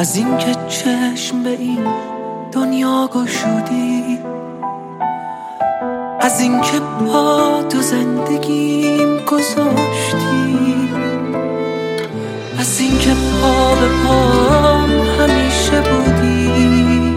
از اینکه چشم به این دنیا گشودی، از اینکه پا تو زندگیم گذاشتی، از اینکه پا به پام همیشه بودی.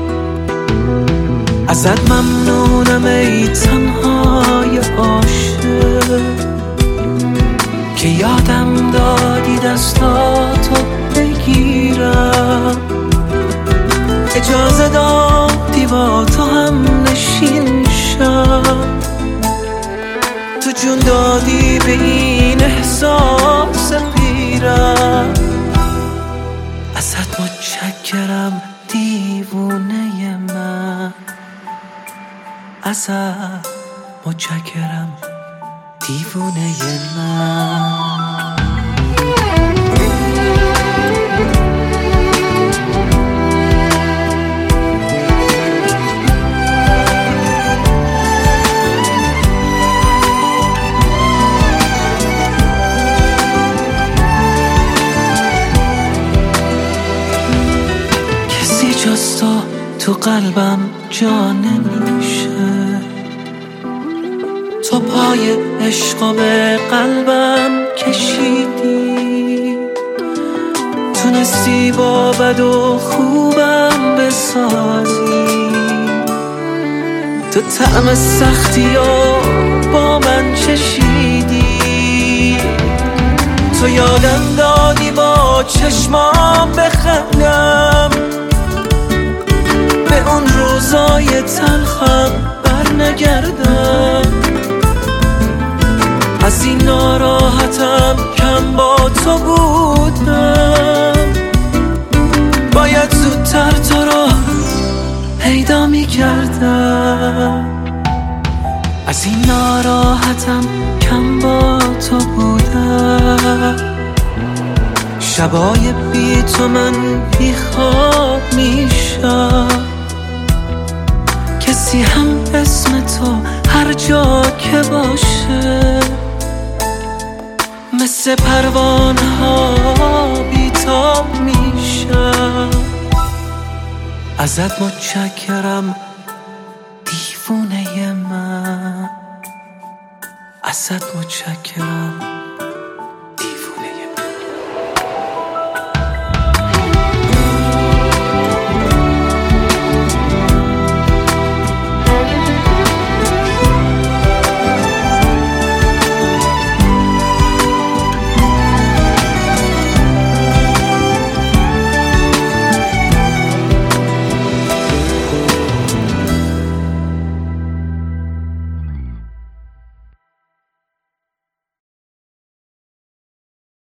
ازت ممنونم ای تنهای عاشق که یادم دادی دستاتو بگیرم، اجازه دادی با تو هم نشین شم، تو جون دادی به این احساس پیرم. ازت متشکرم دیوونه من، ازت متشکرم دیوونه من. کسی جز تو قلبم جا نمیشه، تو پای عشق به قلبم کشیدی، تونستی با بد و خوبم بسازی، تو طعم سختی رو با من چشیدی، تو یادم دادی با چشمام بخندم، به اون روزای تلخم برنگردم، از این ناراحتم کم با تو بودم، باید زودتر تو رو پیدا می‌کردم. از این ناراحتم کم با تو بودم، شبای بی تو من بی خواب میشم، کسی هم اسم تو هر جا که باشه مثل پروانه ها بیتاب میشم. ازت متشکرم دیوونه من، ازت متشکرم